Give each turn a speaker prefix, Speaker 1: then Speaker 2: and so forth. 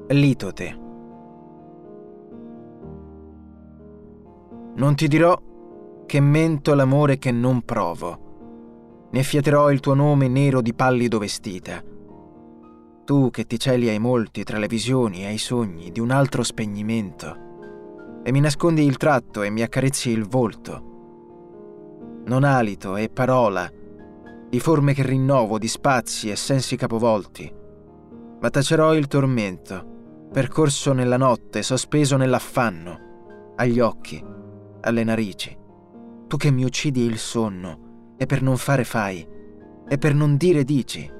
Speaker 1: Litote. Non ti dirò che mento l'amore che non provo, né fiaterò il tuo nome nero di pallido vestita. Tu che ti celi ai molti tra le visioni e ai sogni di un altro spegnimento, e mi nascondi il tratto e mi accarezzi il volto. Non alito e parola, di forme che rinnovo, di spazi e sensi capovolti, ma tacerò il tormento, percorso nella notte, sospeso nell'affanno, agli occhi, alle narici. Tu che mi uccidi il sonno, e per non fare fai, e per non dire dici.